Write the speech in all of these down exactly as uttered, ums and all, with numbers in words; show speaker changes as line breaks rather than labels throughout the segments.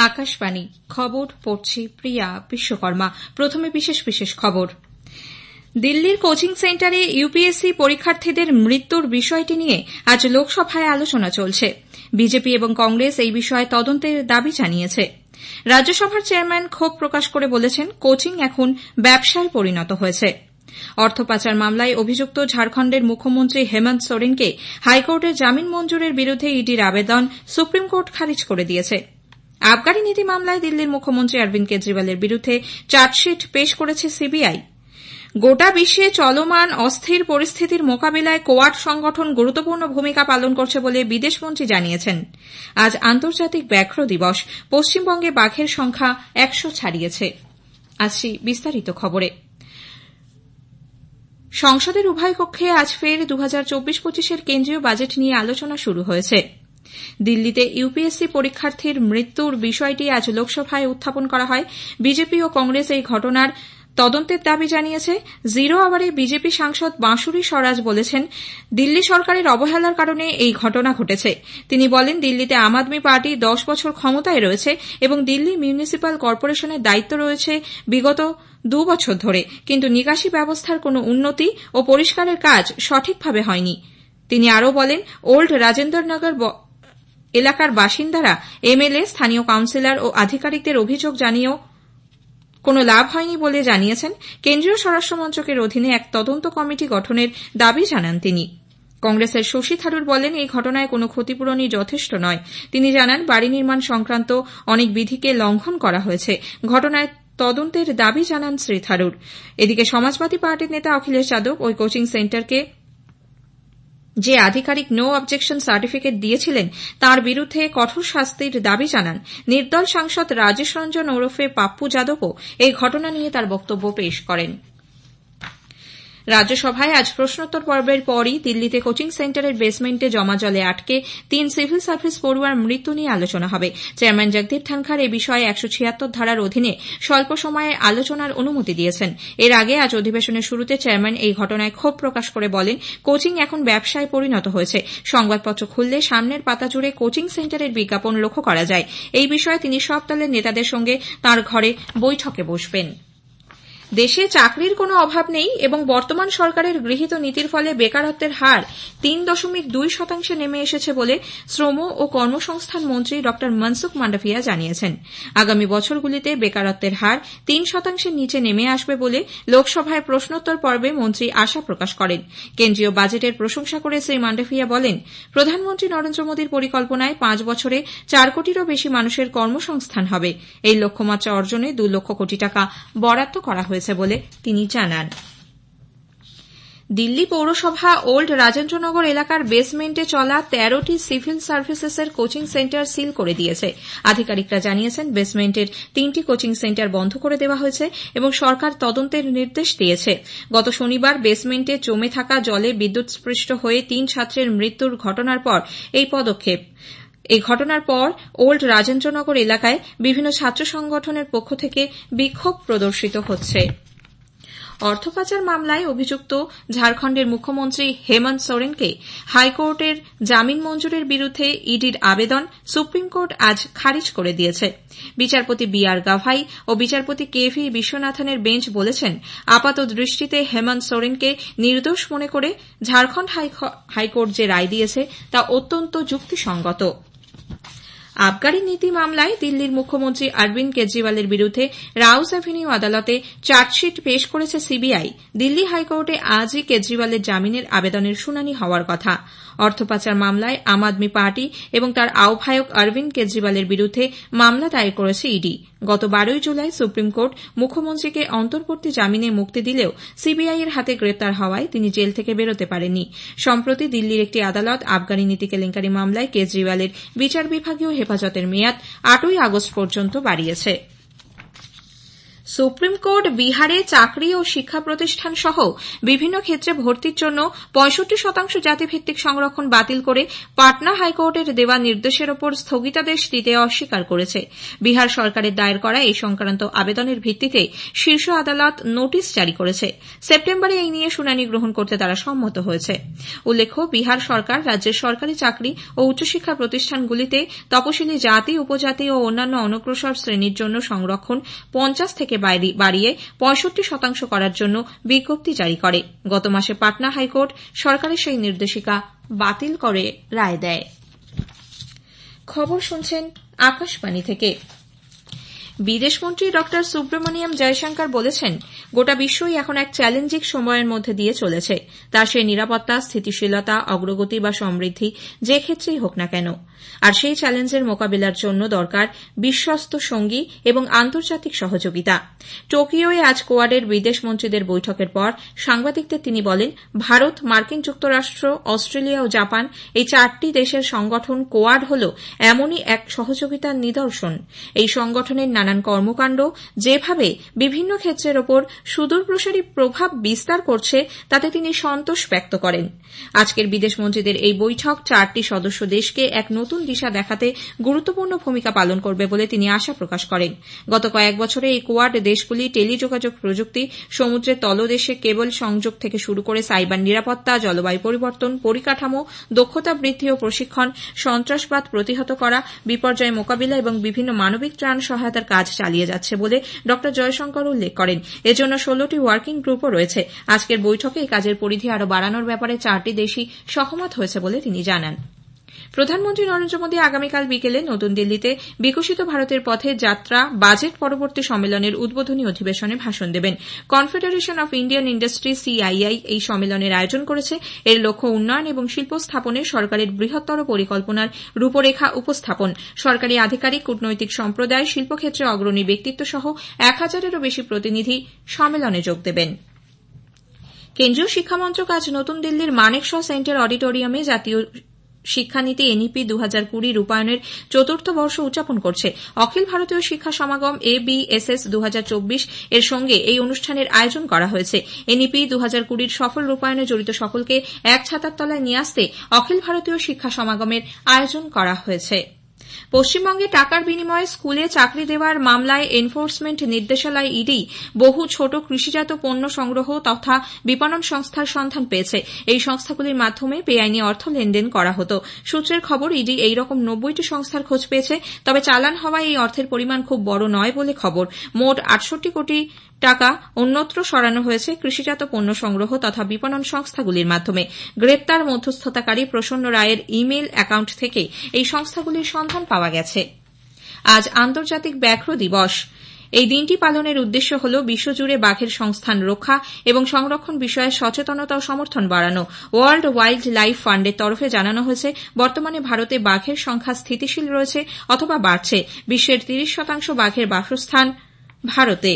আকাশবাণী খবর পড়ছি প্রিয়া বিশ্বকর্মা। প্রথমে বিশেষ বিশেষ খবর। দিল্লির কোচিং সেন্টারে ইউপিএসসি পরীক্ষার্থীদের মৃত্যুর বিষয়টি নিয়ে আজ লোকসভায় আলোচনা চলছে। বিজেপি এবং কংগ্রেস এই বিষয়ে তদন্তের দাবি জানিয়েছে। রাজ্যসভার চেয়ারম্যান ক্ষোভ প্রকাশ করে বলেছেন, কোচিং এখন ব্যবসায় পরিণত হয়েছে। অর্থ পাচার মামলায় অভিযুক্ত ঝাড়খণ্ডের মুখ্যমন্ত্রী হেমন্ত সোরেনকে হাইকোর্টের জামিন মঞ্জুরের বিরুদ্ধে ইডির আবেদন সুপ্রিম কোর্ট খারিজ করে দিয়েছে। আবগারি নীতি মামলায় দিল্লির মুখ্যমন্ত্রী অরবিন্দ কেজরিওয়ালের বিরুদ্ধে চার্জশিট পেশ করেছে সিবিআই। গোটা বিশ্বে চলমান অস্থির পরিস্থিতির মোকাবিলায় কোয়াড সংগঠন গুরুত্বপূর্ণ ভূমিকা পালন করছে বলে বিদেশমন্ত্রী জানিয়েছেন। আজ আন্তর্জাতিক ব্যাঘ্র দিবস। পশ্চিমবঙ্গে বাঘের সংখ্যা একশো ছাড়িয়েছে। আসছি বিস্তারিত খবরে। সংসদের উভয় কক্ষে আজ ফের দু হাজার চব্বিশ পঁচিশের কেন্দ্রীয় বাজেট নিয়ে আলোচনা শুরু হয়েছে। দিল্লিতে ইউপিএসসি পরীক্ষার্থীর মৃত্যুর বিষয়টি আজ লোকসভায় উত্থাপন করা হয়। বিজেপি ও কংগ্রেস এই ঘটনার তদন্তের দাবি জানিয়েছে। জিরো আওয়ারে বিজেপি সাংসদ বাঁশুরি স্বরাজ বলেছেন, দিল্লি সরকারের অবহেলার কারণে এই ঘটনা ঘটেছে। তিনি বলেন, দিল্লিতে আম আদমি পার্টি দশ বছর ক্ষমতায় রয়েছে এবং দিল্লি মিউনিসিপ্যাল কর্পোরেশনের দায়িত্ব রয়েছে বিগত দু বছর ধরে, কিন্তু নিকাশি ব্যবস্থার কোনো উন্নতি ও পরিষ্কারের কাজ সঠিকভাবে হয়নি। তিনি আরও বলেন, ওল্ড রাজেন্দ্রনগর এলাকার বাসিন্দারা এমএলএ, স্থানীয় কাউন্সিলর ও আধিকারিকদের অভিযোগ জানিয়েও কোনো লাভ হয়নি বলে জানিয়েছেন। কেন্দ্রীয় স্বরাষ্ট্রমন্ত্রকের অধীনে এক তদন্ত কমিটি গঠনের দাবি জানান তিনি। কংগ্রেসের শশী থারুর বলেন, এই ঘটনায় কোনো ক্ষতিপূরণই যথেষ্ট নয়। তিনি জানান, বাড়ি নির্মাণ সংক্রান্ত অনেক বিধিকে লঙ্ঘন করা হয়েছে। ঘটনায় তদন্তের দাবি জানান শ্রী থারুর। এদিকে সমাজবাদী পার্টির নেতা অখিলেশ যাদব ওই কোচিং সেন্টারকে যে আধিকারিক নো অবজেকশন সার্টিফিকেট দিয়েছিলেন তার বিরুদ্ধে কঠোর শাস্তির দাবি জানান। নির্দল সাংসদ রাজেশ রঞ্জন ওরফে পাপ্পু যাদবও এই ঘটনা নিয়ে তার বক্তব্য পেশ করেন। রাজ্যসভায় আজ প্রশ্নোত্তর পর্বের পরই দিল্লিতে কোচিং সেন্টারের বেসমেন্টে জমা জলে আটকে তিন সিভিল সার্ভিস পড়ুয়ার মৃত্যু নিয়ে আলোচনা হবে। চেয়ারম্যান জগদীপ ধনখড় এ বিষয়ে একশো ছিয়াত্তর ধারার অধীনে স্বল্প সময়ে আলোচনার অনুমতি দিয়েছেন। এর আগে আজ অধিবেশনের শুরুতে চেয়ারম্যান এই ঘটনায় ক্ষোভ প্রকাশ করে বলেন, কোচিং এখন ব্যবসায় পরিণত হয়েছে। সংবাদপত্র খুললে সামনের পাতা জুড়ে কোচিং সেন্টারের বিজ্ঞাপন লক্ষ্য করা যায়। এই বিষয়ে তিনি সব দলের নেতাদের সঙ্গে তাঁর ঘরে বৈঠকে বসবেন। দেশে চাকরির কোনো অভাব নেই এবং বর্তমান সরকারের গৃহীত নীতির ফলে বেকারত্বের হার তিন দশমিক দুই শতাংশে নেমে এসেছে বলে শ্রম ও কর্মসংস্থান মন্ত্রী ড মনসুখ মান্ডভিয়া জানিয়েছেন। আগামী বছরগুলিতে বেকারত্বের হার তিন শতাংশের নিচে নেমে আসবে বলে লোকসভায় প্রশ্নোত্তর পর্বে মন্ত্রী আশা প্রকাশ করেন। কেন্দ্রীয় বাজেটের প্রশংসা করে শ্রী মান্ডভিয়া বলেন, প্রধানমন্ত্রী নরেন্দ্র মোদীর পরিকল্পনায় পাঁচ বছরে চার কোটিরও বেশি মানুষের কর্মসংস্থান হবে। এই লক্ষ্যমাত্রা অর্জনে দু লক্ষ কোটি টাকা বরাদ্দ করা হয়েছে বলে তিনি জানান। দিল্লি পৌরসভা ওল্ড রাজেন্দ্রনগর এলাকার বেসমেন্টে চলা তেরোটি সিভিল সার্ভিসেসের কোচিং সেন্টার সিল করে দিয়েছে। আধিকারিকরা জানিয়েছেন, বেসমেন্টের তিনটি কোচিং সেন্টার বন্ধ করে দেওয়া হয়েছে এবং সরকার তদন্তের নির্দেশ দিয়েছে। গত শনিবার বেসমেন্টে জমে থাকা জলে বিদ্যুৎস্পৃষ্ট হয়ে তিন ছাত্রের মৃত্যুর ঘটনার পর এই পদক্ষেপ। এই ঘটনার পর ওল্ড রাজেন্দ্রনগর এলাকায় বিভিন্ন ছাত্র সংগঠনের পক্ষ থেকে বিক্ষোভ প্রদর্শিত হচ্ছে। অর্থ পাচার মামলায় অভিযুক্ত ঝাড়খণ্ডের মুখ্যমন্ত্রী হেমন্ত সোরেনকে হাইকোর্টের জামিন মঞ্জুরের বিরুদ্ধে ইডির আবেদন সুপ্রিম কোর্ট আজ খারিজ করে দিয়েছে। বিচারপতি বি আর গাভাই ও বিচারপতি কে ভি বিশ্বনাথনের বেঞ্চ বলেছেন, আপাত দৃষ্টিতে হেমন্ত সোরেনকে নির্দোষ মনে করে ঝাড়খণ্ড হাইকোর্ট যে রায় দিয়েছে তা অত্যন্ত যুক্তিসঙ্গত। আবগারি নীতি মামলায় দিল্লির মুখ্যমন্ত্রী অরবিন্দ কেজরিওয়ালের বিরুদ্ধে রাউস অ্যাভিনিউ আদালতে চার্জশিট পেশ করেছে সিবিআই। দিল্লি হাইকোর্টে আজই কেজরিওয়ালের জামিনের আবেদনের শুনানি হওয়ার কথা। অর্থ পাচার মামলায় আম আদমি পার্টি এবং তার আহ্বায়ক অরবিন্দ কেজরিওয়ালের বিরুদ্ধে মামলা দায়ের করেছে ইডি। গত বারোই জুলাই সুপ্রিম কোর্ট মুখ্যমন্ত্রীকে অন্তর্বর্তী জামিনে মুক্তি দিলেও সিবিআই এর হাতে গ্রেপ্তার হওয়ায় তিনি জেল থেকে বেরোতে পারেননি। সম্প্রতি দিল্লির একটি আদালত আবগারি নীতি কেলেঙ্কারি মামলায় কেজরিওয়ালের বিচার বিভাগীয় হেফাজতের মেয়াদ আটই আগস্ট পর্যন্ত বাড়িয়েছে। সুপ্রিম কোর্ট বিহারে চাকরি ও শিক্ষা প্রতিষ্ঠান সহ বিভিন্ন ক্ষেত্রে ভর্তির জন্য পঁয়ষট্টি শতাংশ জাতিভিত্তিক সংরক্ষণ বাতিল করে পাটনা হাইকোর্টের দেওয়া নির্দেশের ওপর স্থগিতাদেশ দিতে অস্বীকার করেছে। বিহার সরকারের দায়ের করা এই সংক্রান্ত আবেদনের ভিত্তিতে শীর্ষ আদালত নোটিশ জারি করেছে। সেপ্টেম্বরে এই নিয়ে শুনানি গ্রহণ করতে তারা সম্মত হয়েছে। উল্লেখ্য, বিহার সরকার রাজ্যের সরকারি চাকরি ও উচ্চশিক্ষা প্রতিষ্ঠানগুলিতে তপশিলি জাতি, উপজাতি ও অন্যান্য অনগ্রসর শ্রেণীর জন্য সংরক্ষণ পঞ্চাশ থেকে বাড়িয়ে পঁয়ষট্টি শতাংশ করার জন্য বিজ্ঞপ্তি জারি করে। গত মাসে পাটনা হাইকোর্ট সরকারের সেই নির্দেশিকা বাতিল করে রায় দেয়। খবর শুনছেন আকাশবাণী থেকে। বিদেশমন্ত্রী ডক্টর সুব্রমণিয়াম জয়শঙ্কর বলেছেন, গোটা বিশ্বই এখন এক চ্যালেঞ্জিং সময়ের মধ্যে দিয়ে চলেছে, তা সে নিরাপত্তা, স্থিতিশীলতা, অগ্রগতি বা সমৃদ্ধি যে ক্ষেত্রেই হোক না কেন। আর সেই চ্যালেঞ্জের মোকাবিলার জন্য দরকার বিশ্বস্ত সঙ্গী এবং আন্তর্জাতিক সহযোগিতা। টোকিওয়ে আজ কোয়াডের বিদেশমন্ত্রীদের বৈঠকের পর সাংবাদিকদের তিনি বলেন, ভারত, মার্কিন যুক্তরাষ্ট্র, অস্ট্রেলিয়া ও জাপান এই চারটি দেশের সংগঠন কোয়াড হল এমনই এক সহযোগিতার নিদর্শন। এই সংগঠনের নানান কর্মকাণ্ড যেভাবে বিভিন্ন ক্ষেত্রের ওপর সুদূরপ্রসারী প্রভাব বিস্তার করছে তাতে তিনি সন্তোষ ব্যক্ত করেন। আজকের বিদেশমন্ত্রীদের এই বৈঠক চারটি সদস্য দেশকে এক নতুন দিশা দেখাতে গুরুত্বপূর্ণ ভূমিকা পালন করবে বলে তিনি আশা প্রকাশ করেন। গত কয়েক বছরে এই কোয়াড দেশগুলি টেলিযোগাযোগ প্রযুক্তি, সমুদ্রের তলদেশে কেবল সংযোগ থেকে শুরু করে সাইবার নিরাপত্তা, জলবায়ু পরিবর্তন, পরিকাঠামো, দক্ষতা বৃদ্ধি ও প্রশিক্ষণ, সন্ত্রাসবাদ প্রতিহত করা, বিপর্যয় মোকাবিলা এবং বিভিন্ন মানবিক ত্রাণ সহায়তার কাজ চালিয়ে যাচ্ছে বলে ড জয়শঙ্কর উল্লেখ করেন। এজন্য ষোলোটি ওয়ার্কিং গ্রুপও রয়েছে। আজকের বৈঠকে এই কাজের পরিধি আরও বাড়ানোর ব্যাপারে চারটি দেশই সহমত হয়েছে বলে তিনি জানান। প্রধানমন্ত্রী নরেন্দ্র মোদী আগামীকাল বিকেলে নতুন দিল্লিতে বিকশিত ভারতের পথে যাত্রা বাজেট পরবর্তী সম্মেলনের উদ্বোধনী অধিবেশনে ভাষণ দেবেন। Confederation of Indian Industry CII এই সম্মেলনের আয়োজন করেছে। এর লক্ষ্য উন্নয়ন এবং শিল্প স্থাপনে সরকারের বৃহত্তর পরিকল্পনার রূপরেখা উপস্থাপন। সরকারি আধিকারিক, কূটনৈতিক সম্প্রদায়, শিল্পক্ষেত্রে অগ্রণী ব্যক্তিত্ব সহ এক হাজারেরও বেশি প্রতিনিধি সম্মেলনে যোগ দেবেন। কেন্দ্রীয় শিক্ষামন্ত্রক আজ নতুন দিল্লির মানেকশ সেন্টার অডিটোরিয়ামে জাতীয় শিক্ষানীতি এনইপি দু হাজার কুড়ি রূপায়ণের চতুর্থ বর্ষ উদযাপন করছে। অখিল ভারতীয় শিক্ষা সমাগম এবিএসএস দু হাজার চব্বিশ এর সঙ্গে এই অনুষ্ঠানের আয়োজন করা হয়েছে। এনইপি দু হাজার কুড়ির সফল রূপায়ণে জড়িত সকলকে এক ছাতার তলায় নিয়ে আসতে অখিল ভারতীয় শিক্ষা সমাগমের আয়োজন করা হয়েছে। পশ্চিমবঙ্গে টাকার বিনিময়ে স্কুলে চাকরি দেওয়ার মামলায় এনফোর্সমেন্ট নির্দেশালয় ইডি বহু ছোট কৃষিজাত পণ্য সংগ্রহ তথা বিপণন সংস্থার সন্ধান পেয়েছে। এই সংস্থাগুলির মাধ্যমে বেআইনি অর্থ লেনদেন করা হতো। সূত্রের খবর, ইডি এই রকম নব্বইটি সংস্থার খোঁজ পেয়েছে, তবে চালান হওয়ায় এই অর্থের পরিমাণ খুব বড় নয় বলে খবর। মোট আটষট্টি কোটি টাকা অন্যত্র সরানো হয়েছে কৃষিজাত পণ্য সংগ্রহ তথা বিপণন সংস্থাগুলির মাধ্যমে। গ্রেপ্তার মধ্যস্থতাকারী প্রসন্ন রায়ের ইমেল অ্যাকাউন্ট থেকে এই সংস্থাগুলির সন্ধান পাওয়া গেছে। আজ আন্তর্জাতিক ব্যাঘ্র দিবস। এই দিনটি পালনের উদ্দেশ্য হল বিশ্বজুড়ে বাঘের সংস্থান রক্ষা এবং সংরক্ষণ বিষয়ে সচেতনতা ও সমর্থন বাড়ানো। ওয়ার্ল্ড ওয়াইল্ড লাইফ ফান্ডের তরফে জানানো হয়েছে, বর্তমানে ভারতে বাঘের সংখ্যা স্থিতিশীল রয়েছে অথবা বাড়ছে। বিশ্বের তিরিশ শতাংশ বাঘের বাসস্থান ভারতে।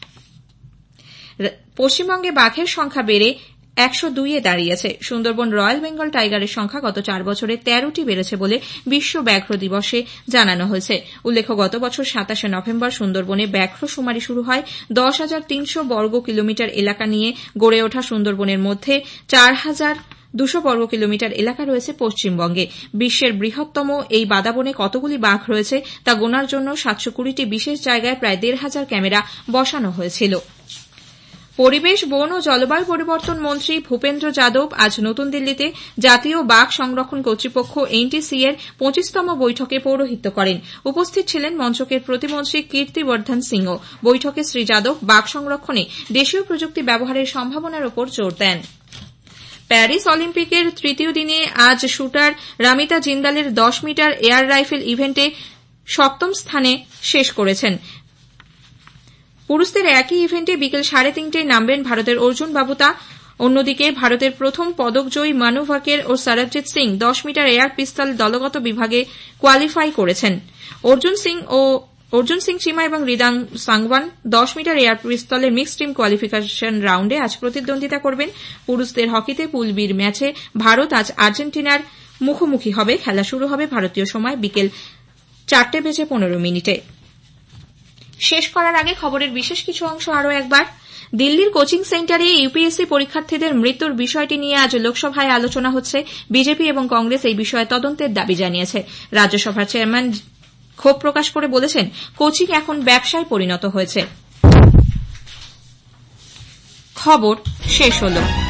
পশ্চিমবঙ্গে বাঘের সংখ্যা বেড়ে একশো দুই এ দাঁড়িয়েছে। সুন্দরবন রয়্যাল বেঙ্গল টাইগারের সংখ্যা গত চার বছরে তেরোটি বেড়েছে বলে বিশ্ব ব্যাঘ্র দিবসে জানানো হয়েছে। উল্লেখ্য, গত বছর সাতাশে নভেম্বর সুন্দরবনে ব্যাঘ্র শুমারি শুরু হয়। দশ হাজার তিনশো বর্গ কিলোমিটার এলাকা নিয়ে গড়ে ওঠা সুন্দরবনের মধ্যে চার হাজার দুশো বর্গ কিলোমিটার এলাকা রয়েছে পশ্চিমবঙ্গে। বিশ্বের বৃহত্তম এই বাদাবনে কতগুলি বাঘ রয়েছে তা গোনার জন্য সাতশো কুড়িটি বিশেষ জায়গায় প্রায় দেড় হাজার ক্যামেরা বসানো হয়েছিল। পরিবেশ, বন ও জলবায়ু পরিবর্তন মন্ত্রী ভূপেন্দ্র যাদব আজ নতুন দিল্লিতে জাতীয় বাঘ সংরক্ষণ কর্তৃপক্ষ এনটিসি এর পঁচিশতম বৈঠকে পৌরোহিত্য করেন। উপস্থিত ছিলেন মন্ত্রকের প্রতিমন্ত্রী কীর্তিবর্ধন সিংহ। বৈঠকে শ্রী যাদব বাঘ সংরক্ষণে দেশীয় প্রযুক্তি ব্যবহারের সম্ভাবনার ওপর জোর দেন। প্যারিস অলিম্পিকের তৃতীয় দিনে আজ শুটার রামিতা জিন্দালের দশ মিটার এয়ার রাইফেল ইভেন্টে সপ্তম স্থানে শেষ করেছেন। পুরুষদের একই ইভেন্টে বিকেল সাড়ে তিনটেয় নামবেন ভারতের অর্জুন বাবুতা। অন্যদিকে ভারতের প্রথম পদকজয়ী মানু ভাকের ও সরবজিৎ সিং দশ মিটার এয়ার পিস্তল দলগত বিভাগে কোয়ালিফাই করেছেন। অর্জুন সিং ও অর্জুন সিং চিমা এবং রিদাং সাংওয়ান দশ মিটার এয়ার পিস্তলের মিক্সড টিম কোয়ালিফিকেশন রাউন্ডে আজ প্রতিদ্বন্দ্বিতা করবেন। পুরুষদের হকিতে পুল বির ম্যাচে ভারত আজ আর্জেন্টিনার মুখোমুখি হবে। খেলা শুরু হবে ভারতীয় সময় বিকেল চারটে বেজে পনেরো মিনিটে। শেষ করার আগে খবরের বিশেষ কিছু অংশ আরও একবার। দিল্লির কোচিং সেন্টারে ইউপিএসসি পরীক্ষার্থীদের মৃত্যুর বিষয়টি নিয়ে আজ লোকসভায় আলোচনা হচ্ছে। বিজেপি এবং কংগ্রেস এই বিষয়ে তদন্তের দাবি জানিয়েছে। রাজ্যসভার চেয়ারম্যান ক্ষোভ প্রকাশ করে বলেছেন, কোচিং এখন ব্যবসায় পরিণত হয়েছে। খবর শেষ হলো।